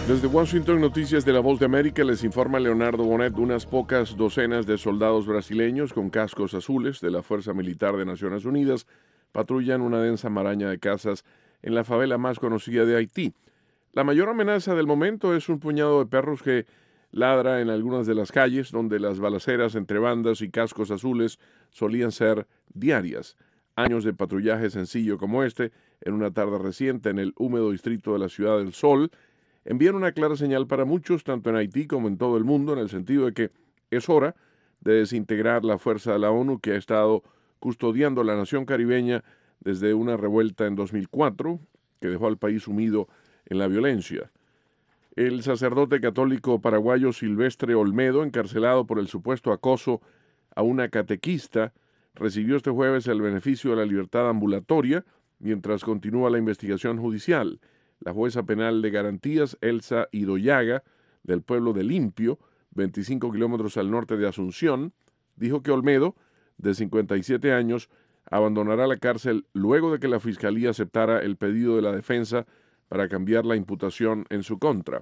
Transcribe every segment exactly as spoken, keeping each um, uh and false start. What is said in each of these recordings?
Desde Washington, Noticias de la Voz de América, les informa Leonardo Bonet. Unas pocas docenas de soldados brasileños con cascos azules de la Fuerza Militar de Naciones Unidas patrullan una densa maraña de casas en la favela más conocida de Haití. La mayor amenaza del momento es un puñado de perros que ladra en algunas de las calles donde las balaceras entre bandas y cascos azules solían ser diarias. Años de patrullaje sencillo como este, en una tarde reciente en el húmedo distrito de la Ciudad del Sol, envían una clara señal para muchos, tanto en Haití como en todo el mundo, en el sentido de que es hora de desintegrar la fuerza de la ONU que ha estado custodiando la nación caribeña desde una revuelta en dos mil cuatro que dejó al país sumido en la violencia. El sacerdote católico paraguayo Silvestre Olmedo, encarcelado por el supuesto acoso a una catequista, recibió este jueves el beneficio de la libertad ambulatoria mientras continúa la investigación judicial. La jueza penal de garantías Elsa Idoyaga, del pueblo de Limpio, veinticinco kilómetros al norte de Asunción, dijo que Olmedo, de cincuenta y siete años, abandonará la cárcel luego de que la fiscalía aceptara el pedido de la defensa para cambiar la imputación en su contra.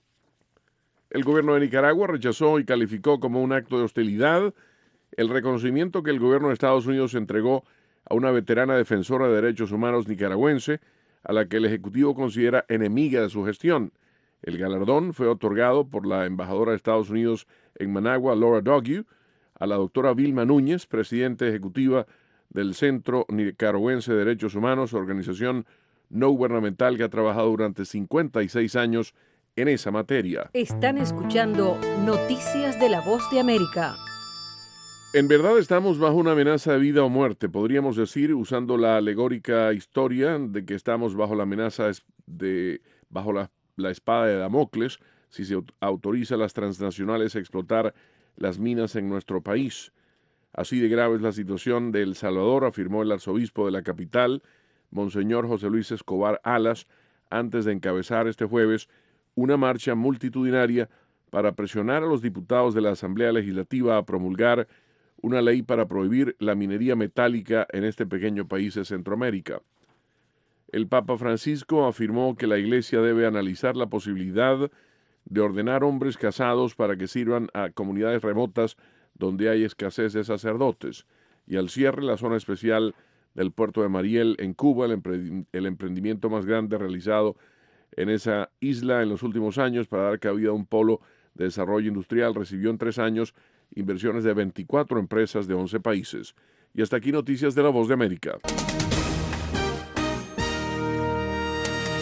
El gobierno de Nicaragua rechazó y calificó como un acto de hostilidad el reconocimiento que el gobierno de Estados Unidos entregó a una veterana defensora de derechos humanos nicaragüense, a la que el Ejecutivo considera enemiga de su gestión. El galardón fue otorgado por la embajadora de Estados Unidos en Managua, Laura Dogue, a la doctora Vilma Núñez, presidenta ejecutiva del Centro Nicaragüense de Derechos Humanos, organización no gubernamental que ha trabajado durante cincuenta y seis años en esa materia. Están escuchando Noticias de la Voz de América. En verdad estamos bajo una amenaza de vida o muerte, podríamos decir, usando la alegórica historia de que estamos bajo la amenaza de, bajo la, la espada de Damocles, si se autoriza a las transnacionales a explotar las minas en nuestro país. Así de grave es la situación de El Salvador, afirmó el arzobispo de la capital, Monseñor José Luis Escobar Alas, antes de encabezar este jueves una marcha multitudinaria para presionar a los diputados de la Asamblea Legislativa a promulgar una ley para prohibir la minería metálica en este pequeño país de Centroamérica. El Papa Francisco afirmó que la Iglesia debe analizar la posibilidad de ordenar hombres casados para que sirvan a comunidades remotas donde hay escasez de sacerdotes, y al cierre la zona especial del puerto de Mariel en Cuba, el, empre- el emprendimiento más grande realizado en esa isla en los últimos años para dar cabida a un polo de desarrollo industrial, recibió en tres años inversiones de veinticuatro empresas de once países. Y hasta aquí Noticias de la Voz de América.